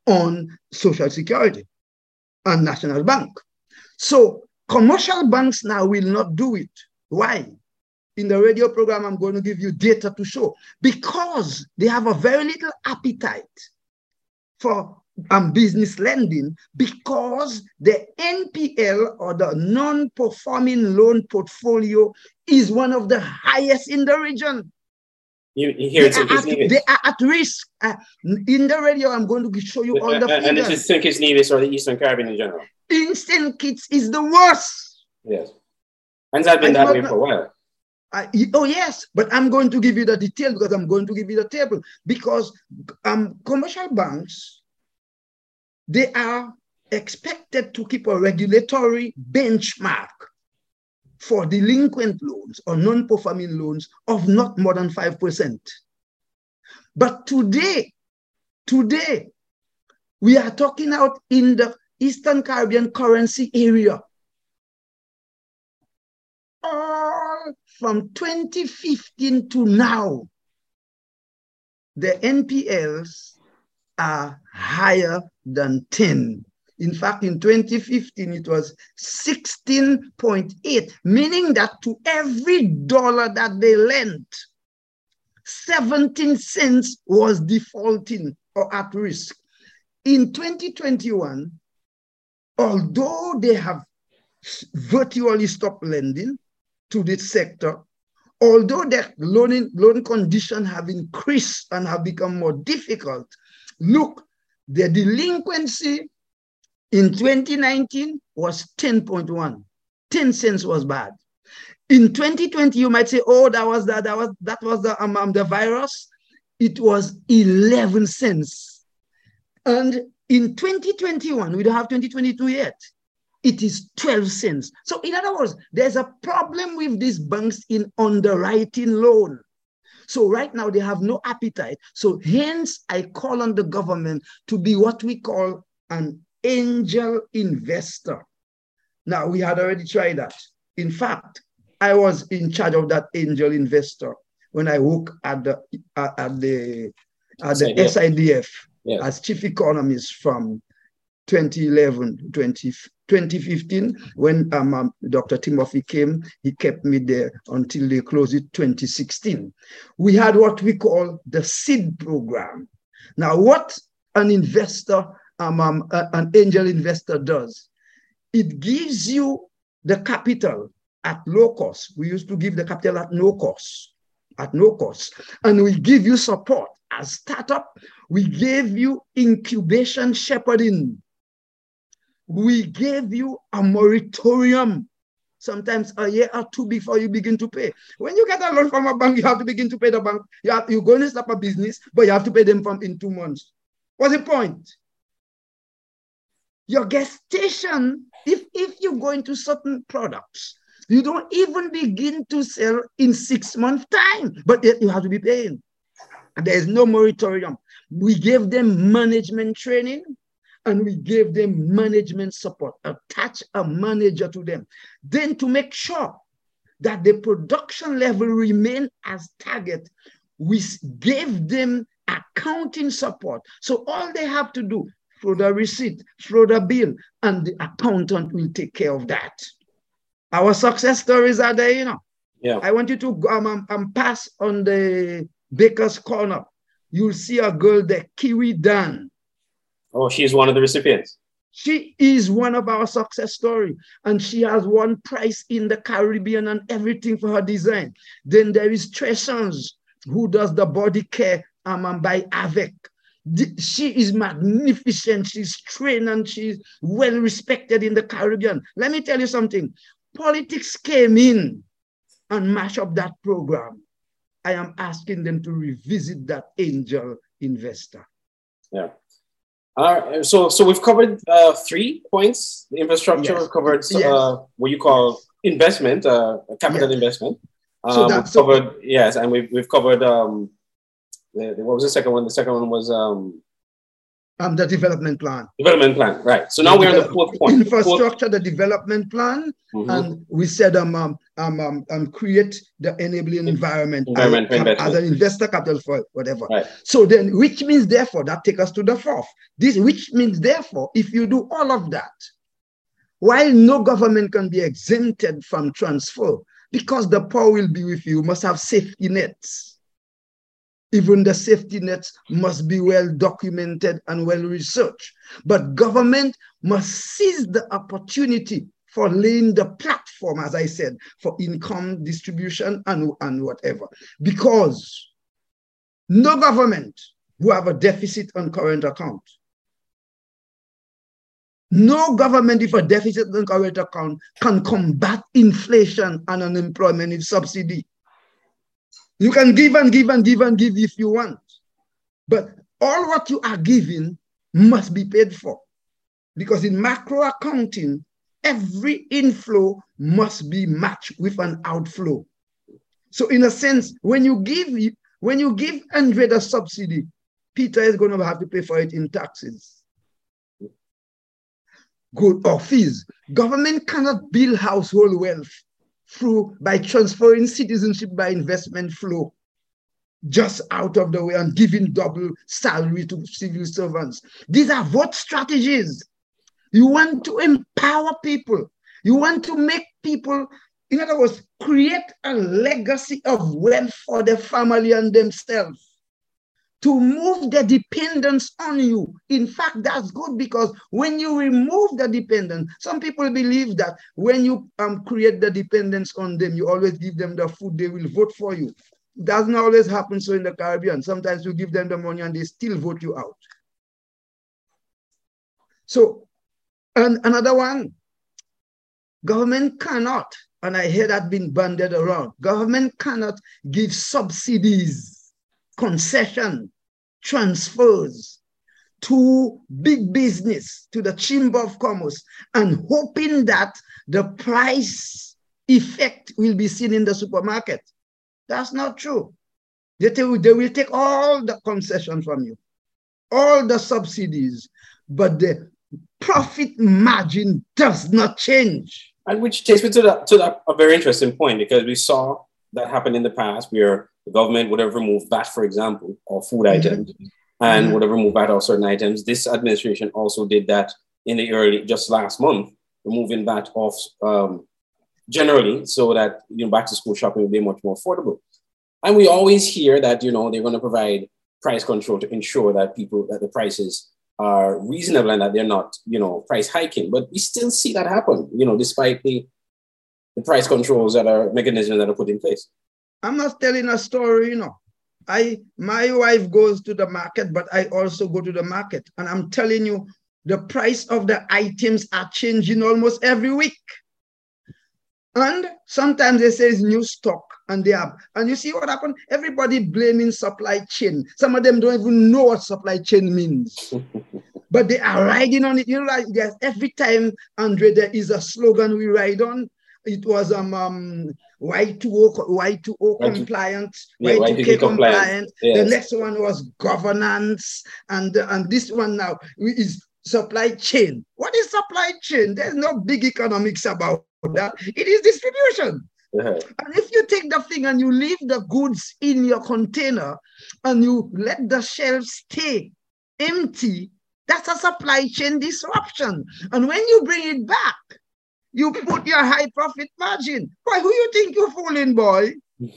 on Social Security and National Bank. So commercial banks now will not do it. Why? In the radio program, I'm going to give you data to show. Because they have a very little appetite for um, business lending, because the N P L, or the non-performing loan portfolio, is one of the highest in the region. You, you hear they, it are at, they are at risk. Uh, in the radio, I'm going to show you all the figures. And this is Saint Kitts Nevis or the Eastern Caribbean in general? In Saint Kitts is the worst. Yes. And that's been that way for a while. I, oh, yes, but I'm going to give you the detail because I'm going to give you the table. Because um, commercial banks, they are expected to keep a regulatory benchmark for delinquent loans or non-performing loans of not more than five percent. But today, today, we are talking out in the Eastern Caribbean currency area. All from twenty fifteen to now, the N P Ls are higher than ten. In fact, in twenty fifteen, it was sixteen point eight, meaning that to every dollar that they lent, seventeen cents was defaulting or at risk. In twenty twenty-one, although they have virtually stopped lending to this sector, although their loan, loan conditions have increased and have become more difficult, look, the delinquency in twenty nineteen was ten point one. ten cents was bad. In twenty twenty, you might say, oh, that was the, that was, that was the, um, um, the virus. It was eleven cents. And in twenty twenty-one, we don't have twenty twenty-two yet, it is twelve cents. So in other words, there's a problem with these banks in underwriting loan. So right now they have no appetite. So hence I call on the government to be what we call an angel investor. Now we had already tried that. In fact, I was in charge of that angel investor when I worked at the uh, at the at the S I D F yeah. as chief economist from twenty eleven to twenty fifteen. When um, um, Doctor Timothy came, he kept me there until they closed it twenty sixteen. We had what we call the SEED program. Now, what an investor, um, um, uh, an angel investor does, it gives you the capital at low cost. We used to give the capital at no cost, at no cost. And we give you support as startup. We gave you incubation shepherding. We gave you a moratorium, sometimes a year or two before you begin to pay. When you get a loan from a bank, you have to begin to pay the bank. You have, you're going to start a business, but you have to pay them from in two months. What's the point? Your gestation, if, if you go into certain products, you don't even begin to sell in six months' time, but you have to be paying. And there is no moratorium. We gave them management training, and we gave them management support, attach a manager to them. Then to make sure that the production level remain as target, we gave them accounting support. So all they have to do, throw the receipt, throw the bill, and the accountant will take care of that. Our success stories are there, you know. Yeah. I want you to um, um, um, pass on the Baker's Corner. You'll see a girl there, Kiwi Dan. Oh, she's one of the recipients. She is one of our success stories, and she has won prize in the Caribbean and everything for her design. Then there is Tressons, who does the body care um, by Avec. She is magnificent. She's trained and she's well respected in the Caribbean. Let me tell you something. Politics came in and mashed up that program. I am asking them to revisit that angel investor. Yeah. Uh, so, so we've covered uh, three points. The infrastructure, yes. We've covered uh, yes. what you call investment, uh, capital yes. investment. Um, so that's we've covered, so yes, and we've, we've covered, um, the, the, what was the second one? The second one was... Um, um, the development plan. Development plan, right. So now the we're on the fourth point. Infrastructure, fourth. the development plan, mm-hmm. and we said um, um, um, um, um, create the enabling environment, environment as, as an investor capital for whatever. Right. So then, which means therefore, that takes us to the fourth. This, which means therefore, if you do all of that, while no government can be exempted from transfer, because the power will be with you, must have safety nets. Even the safety nets must be well documented and well researched. But government must seize the opportunity for laying the platform, as I said, for income distribution and, and whatever. Because no government who have a deficit on current account, no government with a deficit on current account can combat inflation and unemployment with subsidy. You can give and give and give and give if you want. But all what you are giving must be paid for. Because in macro accounting, every inflow must be matched with an outflow. So in a sense, when you give when you give Andre a subsidy, Peter is going to have to pay for it in taxes. Good, or fees. Government cannot build household wealth through by transferring citizenship by investment flow just out of the way and giving double salary to civil servants. These are vote strategies. You want to empower people. You want to make people, in other words, create a legacy of wealth for their family and themselves. To move the dependence on you. In fact, that's good, because when you remove the dependence, some people believe that when you um, create the dependence on them, you always give them the food, they will vote for you. It doesn't always happen so in the Caribbean. Sometimes you give them the money and they still vote you out. So, and another one, government cannot, and I hear that being banded around, government cannot give subsidies, concession, transfers to big business, to the Chamber of Commerce, and hoping that the price effect will be seen in the supermarket. That's not true. They, they will take all the concession from you, all the subsidies, but the profit margin does not change. And which takes me to, that, to that, a very interesting point, because we saw that happen in the past where the government would have removed V A T, for example, or food mm-hmm. items, and mm-hmm. would have removed V A T on certain items. This administration also did that in the early, just last month, removing V A T off um, generally, so that, you know, back to school shopping will be much more affordable. And we always hear that, you know, they're going to provide price control to ensure that people, that the prices are reasonable and that they're not, you know, price hiking. But we still see that happen, you know, despite the, the price controls that are mechanisms that are put in place. I'm not telling a story, you know. I, my wife goes to the market, but I also go to the market. And I'm telling you, the price of the items are changing almost every week. And sometimes they say it's new stock, and they have. And you see what happened? Everybody blaming supply chain. Some of them don't even know what supply chain means. But they are riding on it. You know, like there's, every time, Andre, there is a slogan we ride on. It was um, um Y two O, Y two O compliant, yeah, Y two K compliant. Yes. The next one was governance, and and this one now is supply chain. What is supply chain? There's no big economics about that. It is distribution. Uh-huh. And if you take the thing and you leave the goods in your container and you let the shelves stay empty, that's a supply chain disruption. And when you bring it back, you put your high profit margin. Boy, who you think you're fooling, boy?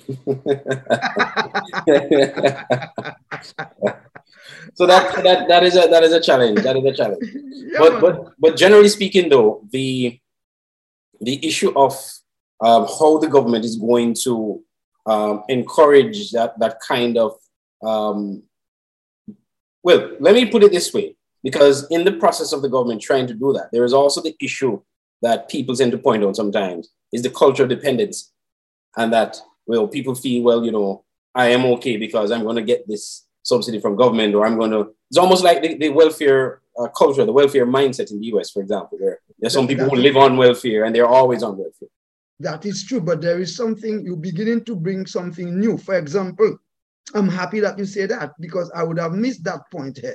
So that, that that is a that is a challenge. That is a challenge. Yeah, but but but generally speaking, though, the the issue of um, how the government is going to um, encourage that that kind of um, well, let me put it this way, because in the process of the government trying to do that, there is also the issue that people tend to point out sometimes is the culture of dependence, and that, well, people feel, well, you know, I am okay because I'm going to get this subsidy from government, or I'm going to, it's almost like the, the welfare uh, culture, the welfare mindset in the U S, for example, where there's some people who live on welfare and they're always on welfare. That is true, but there is something, you're beginning to bring something new. For example, I'm happy that you say that, because I would have missed that point here.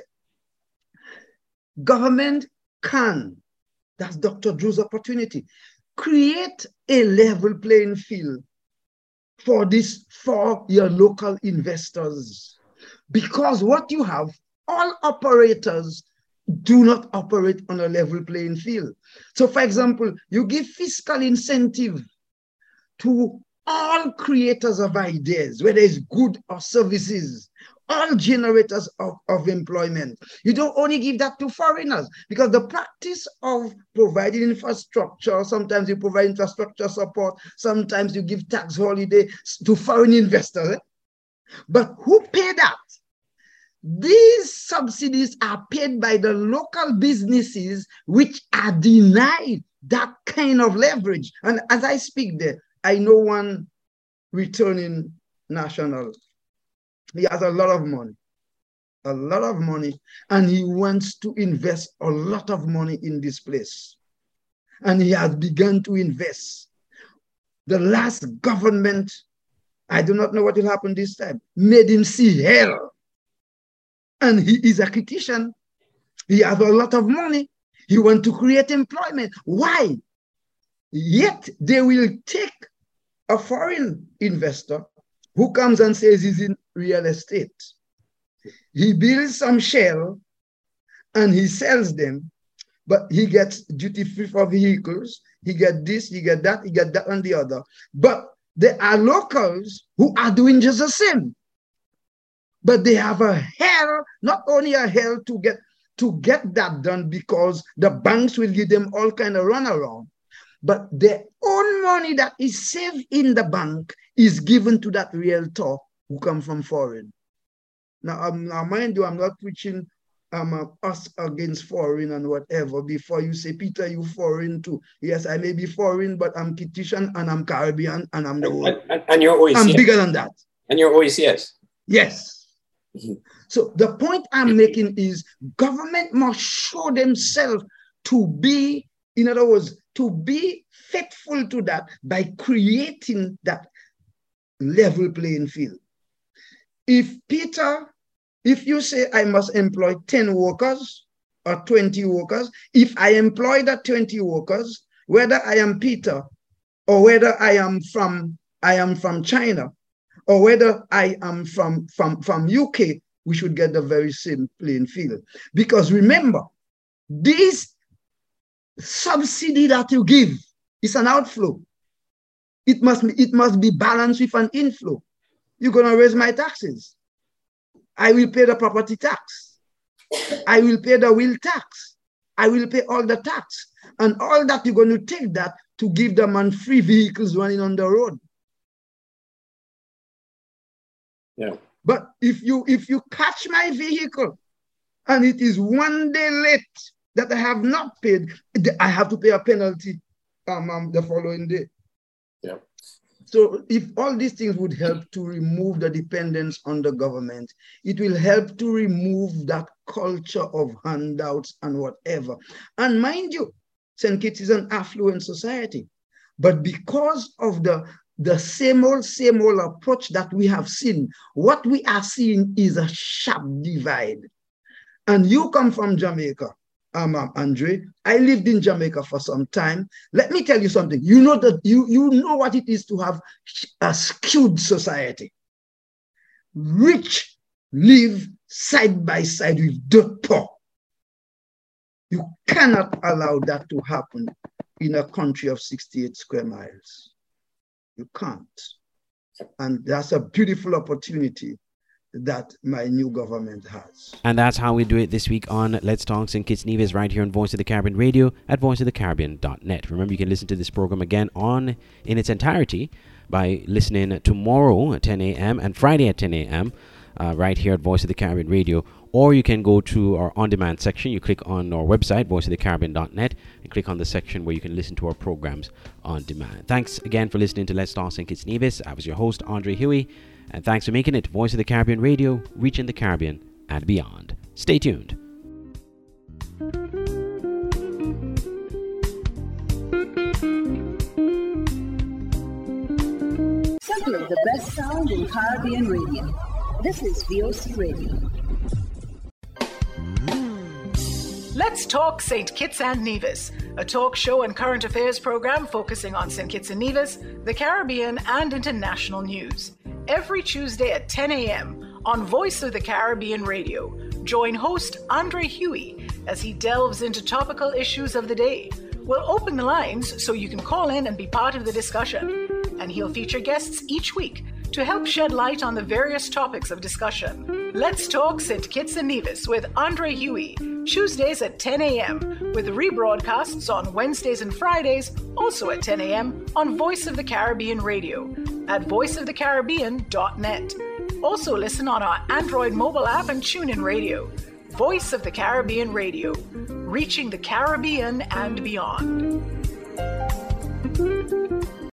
Government can, that's Doctor Drew's opportunity, create a level playing field for this, for your local investors. Because what you have, all operators do not operate on a level playing field. So for example, you give fiscal incentive to all creators of ideas, whether it's good or services, all generators of, of employment. You don't only give that to foreigners, because the practice of providing infrastructure, sometimes you provide infrastructure support, sometimes you give tax holiday to foreign investors. Eh? But who pay that? These subsidies are paid by the local businesses which are denied that kind of leverage. And as I speak there, I know one returning national. He has a lot of money, a lot of money, and he wants to invest a lot of money in this place. And he has begun to invest. The last government, I do not know what will happen this time, made him see hell. And he is a critician. He has a lot of money. He wants to create employment. Why? Yet they will take a foreign investor who comes and says he's in real estate. He builds some shell and he sells them, but he gets duty free for vehicles. He gets this, he gets that, he gets that and the other. But there are locals who are doing just the same. But they have a hell, not only a hell to get to get that done because the banks will give them all kind of runaround, but their own money that is saved in the bank is given to that realtor who come from foreign. Now, um, now mind you, I'm not preaching um, uh, us against foreign and whatever. Before you say, Peter, you foreign too. Yes, I may be foreign, but I'm Kititian and I'm Caribbean and I'm the whole. And, and, and you're O E C S. I'm bigger than that. And you're O E C S. Yes. So the point I'm making is government must show themselves to be, in other words, to be faithful to that by creating that level playing field. If Peter, if you say I must employ ten workers or twenty workers, if I employ that twenty workers, whether I am Peter or whether I am from, I am from China, or whether I am from, from, from U K, we should get the very same playing field. Because remember, this subsidy that you give is an outflow. It must be, it must be balanced with an inflow. You're going to raise my taxes. I will pay the property tax. I will pay the will tax. I will pay all the tax. And all that, you're going to take that to give them on free vehicles running on the road. Yeah. But if you if you catch my vehicle and it is one day late that I have not paid, I have to pay a penalty um, um, the following day. Yeah. So if all these things would help to remove the dependence on the government, it will help to remove that culture of handouts and whatever. And mind you, Saint Kitts is an affluent society, but because of the The same old, same old approach that we have seen, what we are seeing is a sharp divide. And you come from Jamaica, um, um, Andre. I lived in Jamaica for some time. Let me tell you something. You know that you, you know what it is to have a skewed society. Rich live side by side with dirt poor. You cannot allow that to happen in a country of sixty-eight square miles. You can't. And that's a beautiful opportunity that my new government has. And that's how we do it this week on Let's Talk Saint Kitts Nevis right here on Voice of the Caribbean Radio at voice of the caribbean dot net. Remember, you can listen to this program again on in its entirety by listening tomorrow at ten a.m. and Friday at ten a.m. Uh, right here at Voice of the Caribbean Radio. Or you can go to our on-demand section. You click on our website, voice of the caribbean dot net, and click on the section where you can listen to our programs on demand. Thanks again for listening to Let's Talk Saint Kitts Nevis. I was your host, Andre Huey, and thanks for making it Voice of the Caribbean Radio, reaching the Caribbean and beyond. Stay tuned. Simply the best sound in Caribbean radio. This is V O C Radio. Let's Talk Saint Kitts and Nevis, a talk show and current affairs program focusing on Saint Kitts and Nevis, the Caribbean, and international news. Every Tuesday at ten a.m. on Voice of the Caribbean Radio. Join host Andre Huey as he delves into topical issues of the day. We'll open the lines so you can call in and be part of the discussion. And he'll feature guests each week to help shed light on the various topics of discussion. Let's Talk Saint Kitts and Nevis with Andre Huey, Tuesdays at ten a.m., with rebroadcasts on Wednesdays and Fridays, also at ten a.m. on Voice of the Caribbean Radio at voice of the caribbean dot net. Also listen on our Android mobile app and TuneIn Radio. Voice of the Caribbean Radio, reaching the Caribbean and beyond.